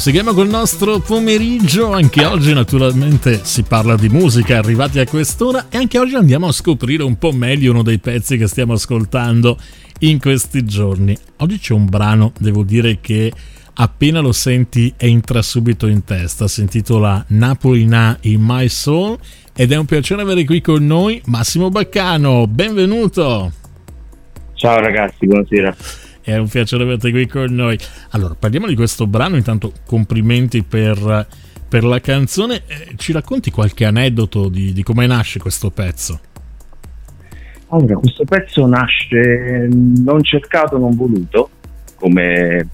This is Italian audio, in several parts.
Proseguiamo col nostro pomeriggio. Anche oggi naturalmente si parla di musica, arrivati a quest'ora, e anche oggi andiamo a scoprire un po' meglio uno dei pezzi che stiamo ascoltando in questi giorni. Oggi c'è un brano, devo dire, che appena lo senti entra subito in testa. Si intitola Napoli Na in My Soul ed è un piacere avere qui con noi Massimo Baccano. Benvenuto. Ciao ragazzi, buonasera. È un piacere averti qui con noi. Allora, parliamo di questo brano. Intanto complimenti per la canzone. Ci racconti qualche aneddoto di come nasce questo pezzo? Allora, questo pezzo nasce non cercato, non voluto, come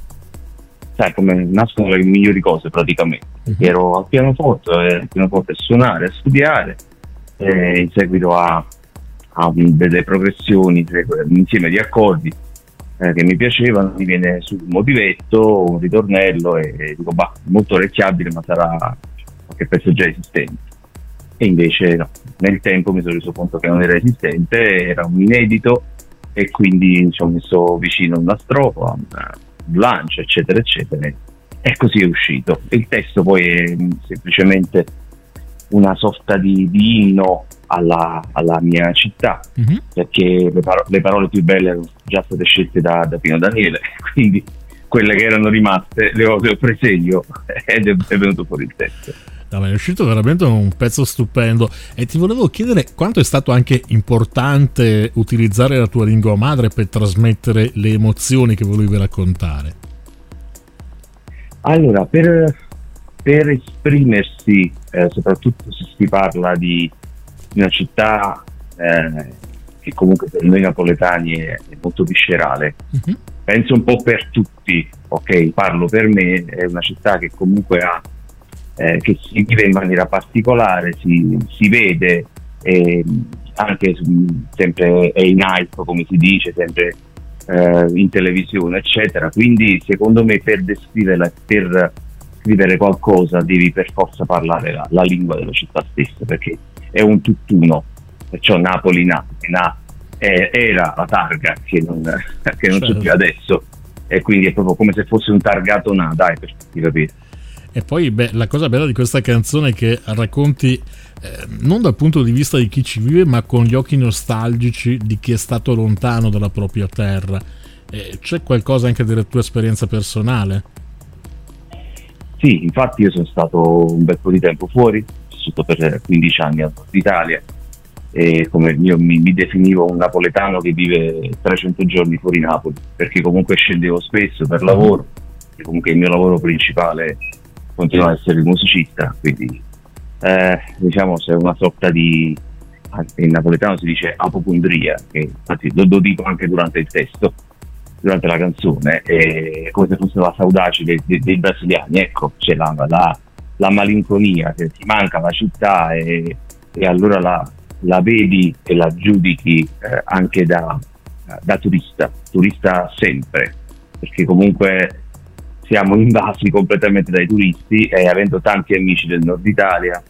nascono le migliori cose praticamente. Ero al pianoforte a suonare, a studiare, in seguito a delle progressioni, un insieme di accordi che mi piacevano, mi viene sul motivetto, un ritornello e dico molto orecchiabile, ma sarà qualche pezzo già esistente. E invece no, nel tempo mi sono reso conto che non era esistente, era un inedito, e quindi ci ho messo vicino una strofa, un lancio, eccetera eccetera, e così è uscito. Il testo poi è semplicemente una sorta di inno alla mia città, perché le parole più belle erano già state scelte da Pino Daniele, quindi quelle che erano rimaste le ho prese io ed è venuto fuori il testo. No, ma è uscito veramente un pezzo stupendo, e ti volevo chiedere quanto è stato anche importante utilizzare la tua lingua madre per trasmettere le emozioni che volevi raccontare. Allora, per esprimersi, soprattutto se si parla di una città che comunque per noi napoletani è molto viscerale, penso un po' per tutti, ok? Parlo per me, è una città che comunque ha che si vive in maniera particolare, si vede, anche sempre è in hype, come si dice, sempre in televisione, eccetera. Quindi secondo me per descriverla, per scrivere qualcosa, devi per forza parlare la lingua della città stessa, perché è un tutt'uno. Perciò Napoli era la targa che non c'è più adesso, e quindi è proprio come se fosse un targato dai, per farti capire. E poi la cosa bella di questa canzone è che racconti non dal punto di vista di chi ci vive, ma con gli occhi nostalgici di chi è stato lontano dalla propria terra. C'è qualcosa anche della tua esperienza personale? Sì, infatti io sono stato un bel po' di tempo fuori, ho vissuto per 15 anni al Nord Italia, e come io mi definivo un napoletano che vive 300 giorni fuori Napoli, perché comunque scendevo spesso per lavoro, e comunque il mio lavoro principale continua ad essere il musicista, quindi diciamo c'è una sorta di, in napoletano si dice apopondria, che infatti lo dico anche durante il testo, durante la canzone, è come se fosse la saudace dei brasiliani, ecco, c'è la malinconia, che ti manca la città, e allora la vedi e la giudichi anche da turista sempre, perché comunque siamo invasi completamente dai turisti, e avendo tanti amici del Nord Italia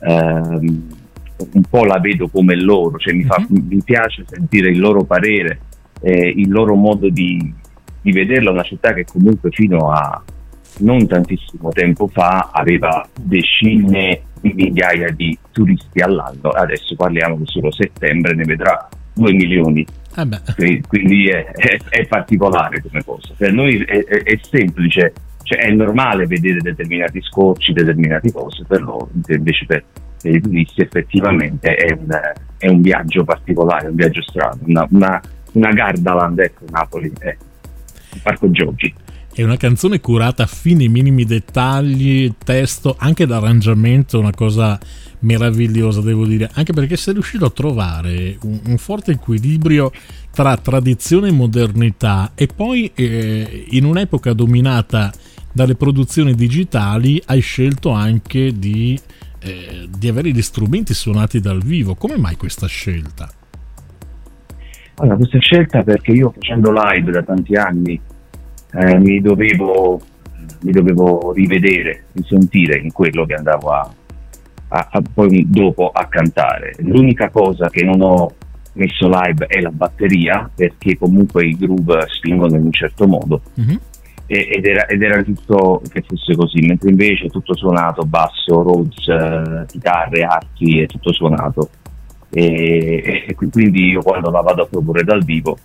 un po' la vedo come loro, cioè mi piace sentire il loro parere, il loro modo di vederla, una città che comunque fino a non tantissimo tempo fa aveva decine di migliaia di turisti all'anno, adesso parliamo che solo settembre ne vedrà 2 milioni. Quindi è particolare come cosa. Per noi è semplice, cioè è normale vedere determinati scorci, determinate cose, per loro invece per i turisti effettivamente è un viaggio particolare, un viaggio strano, una Gardaland, ecco, Napoli è un parco giochi. È una canzone curata fino ai minimi dettagli, testo, anche l'arrangiamento, una cosa meravigliosa, devo dire, anche perché sei riuscito a trovare un forte equilibrio tra tradizione e modernità, e poi in un'epoca dominata dalle produzioni digitali hai scelto anche di avere gli strumenti suonati dal vivo. Come mai questa scelta? Allora, questa scelta perché io, facendo live da tanti anni, mi dovevo rivedere, risentire in quello che andavo poi dopo a cantare. L'unica cosa che non ho messo live è la batteria, perché comunque i groove spingono in un certo modo, ed era giusto che fosse così, mentre invece tutto suonato, basso, Rhodes, chitarre, archi, è tutto suonato, e quindi io quando la vado a proporre dal vivo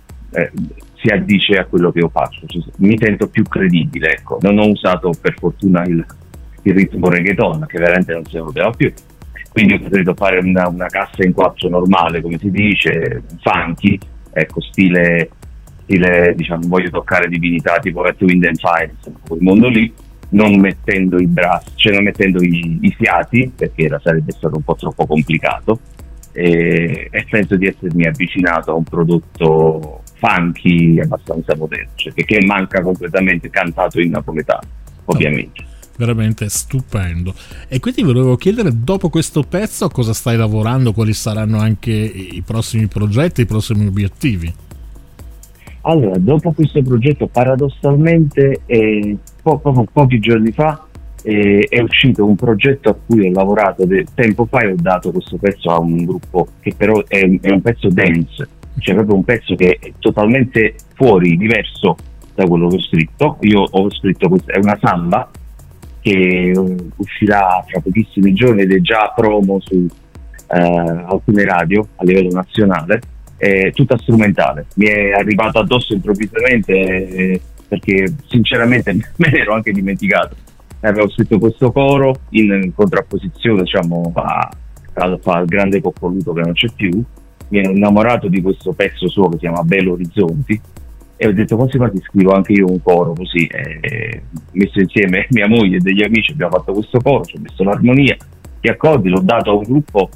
si addice a quello che io faccio, mi sento più credibile, ecco. Non ho usato per fortuna il ritmo reggaeton, che veramente non si poteva più, quindi ho preferito fare una cassa in quattro normale, come si dice, funky, ecco, stile diciamo, voglio toccare divinità tipo Earth, Wind and Fire, quel mondo lì, non mettendo i brassi, cioè non mettendo i fiati, perché sarebbe stato un po' troppo complicato, e penso di essermi avvicinato a un prodotto funky abbastanza moderno, cioè che manca completamente, cantato in napoletano, ovviamente. Veramente stupendo. E quindi volevo chiedere, dopo questo pezzo a cosa stai lavorando, quali saranno anche i prossimi progetti, i prossimi obiettivi? Allora, dopo questo progetto, paradossalmente, pochi giorni fa è uscito un progetto a cui ho lavorato tempo fa, e ho dato questo pezzo a un gruppo che però è un pezzo dance, cioè proprio un pezzo che è totalmente fuori, diverso da quello che ho scritto. Io ho scritto è una samba che uscirà fra pochissimi giorni ed è già promo su alcune radio a livello nazionale, tutta strumentale. Mi è arrivata addosso improvvisamente, perché sinceramente me ne ero anche dimenticato. Avevo scritto questo coro in contrapposizione, diciamo, al grande coccoluto che non c'è più. Mi ero innamorato di questo pezzo suo che si chiama Belo Orizzonti, e ho detto quasi quasi scrivo anche io un coro così, messo insieme mia moglie e degli amici abbiamo fatto questo coro, ci ho messo l'armonia, gli accordi, l'ho dato a un gruppo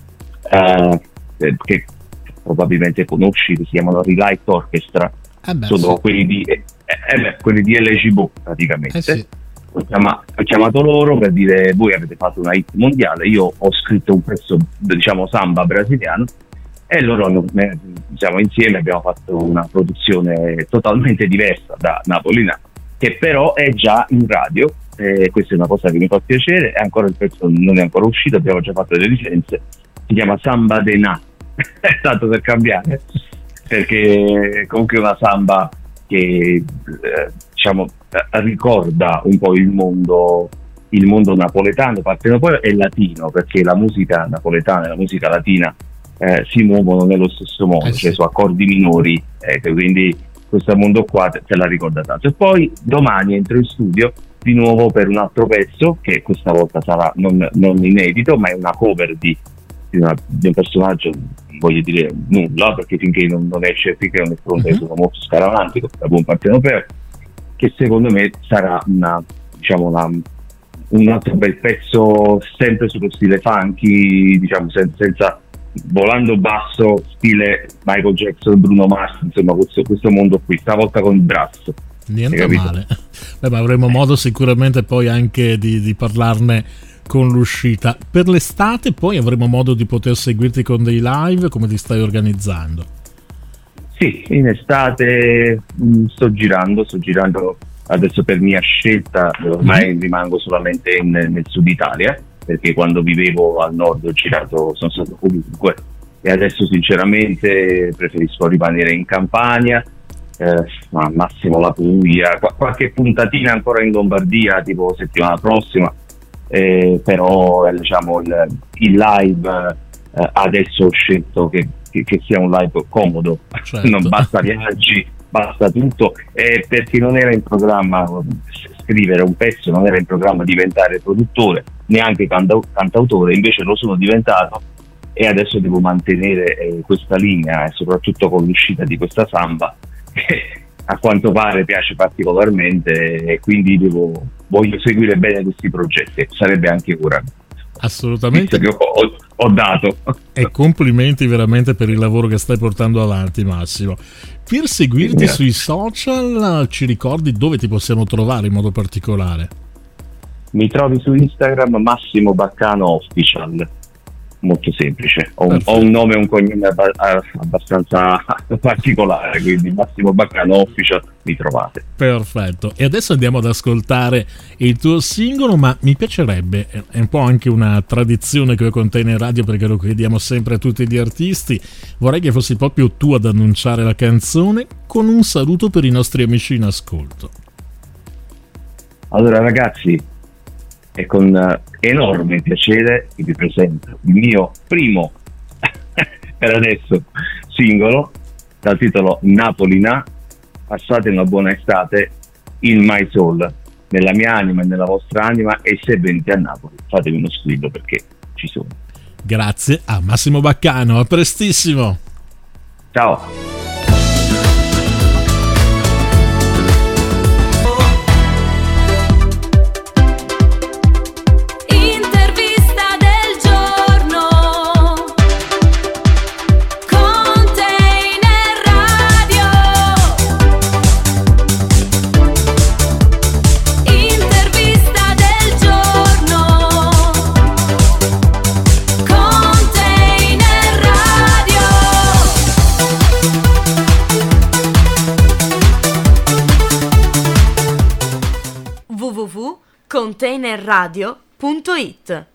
che probabilmente conosci, che si chiamano Relight Orchestra, sono sì, quelli di LGB praticamente. Sì. Ho chiamato loro per dire: voi avete fatto una hit mondiale, io ho scritto un pezzo, diciamo, samba brasiliano, e loro siamo insieme, abbiamo fatto una produzione totalmente diversa da napolitana, che però è già in radio, questa è una cosa che mi fa piacere. Ancora il pezzo non è ancora uscito, abbiamo già fatto le licenze, si chiama Samba de Na, è tanto per cambiare, perché comunque è una samba che diciamo ricorda un po' il mondo napoletano, partenopeo e latino, perché la musica napoletana e la musica latina si muovono nello stesso modo, cioè su accordi minori, quindi questo mondo qua te la ricorda tanto. E poi domani entro in studio di nuovo per un altro pezzo, che questa volta sarà non inedito, ma è una cover di un personaggio, voglio dire nulla, perché finché non esce, finché non è pronto, sono molto scaramantico, da buon partenopeo, che secondo me sarà un altro bel pezzo, sempre sullo stile funky, diciamo, senza volando basso, stile Michael Jackson, Bruno Mars, insomma questo mondo qui, stavolta con il brass. Niente male. Beh, ma avremo modo sicuramente poi anche di parlarne con l'uscita. Per l'estate poi avremo modo di poter seguirti con dei live. Come ti stai organizzando? Sì, in estate sto girando adesso per mia scelta, ormai rimango solamente nel sud Italia, perché quando vivevo al nord ho girato, sono stato ovunque, e adesso sinceramente preferisco rimanere in Campania, ma al massimo la Puglia, qualche puntatina ancora in Lombardia tipo settimana prossima, però diciamo il live adesso ho scelto che sia un live comodo, certo. Non basta viaggi, basta tutto, perché non era in programma scrivere un pezzo, non era in programma diventare produttore, neanche cantautore, invece lo sono diventato, e adesso devo mantenere questa linea, e soprattutto con l'uscita di questa samba che a quanto pare piace particolarmente, e quindi voglio seguire bene questi progetti, sarebbe anche ora. Assolutamente. Che ho dato. E complimenti veramente per il lavoro che stai portando avanti, Massimo. Per seguirti sui social, ci ricordi dove ti possiamo trovare in modo particolare? Mi trovi su Instagram Massimo Baccano Official, molto semplice, ho un nome e un cognome abbastanza particolare, quindi Massimo Baccano Official mi trovate. Perfetto, e adesso andiamo ad ascoltare il tuo singolo, ma mi piacerebbe, è un po' anche una tradizione che ho con te in radio, perché lo chiediamo sempre a tutti gli artisti, vorrei che fossi proprio tu ad annunciare la canzone con un saluto per i nostri amici in ascolto. Allora ragazzi, è con enorme piacere che vi presento il mio primo, per adesso, singolo, dal titolo Napolina. Passate una buona estate in My Soul, nella mia anima e nella vostra anima, e se venite a Napoli fatemi uno squillo perché ci sono. Grazie a Massimo Baccano, a prestissimo. Ciao. www.containerradio.it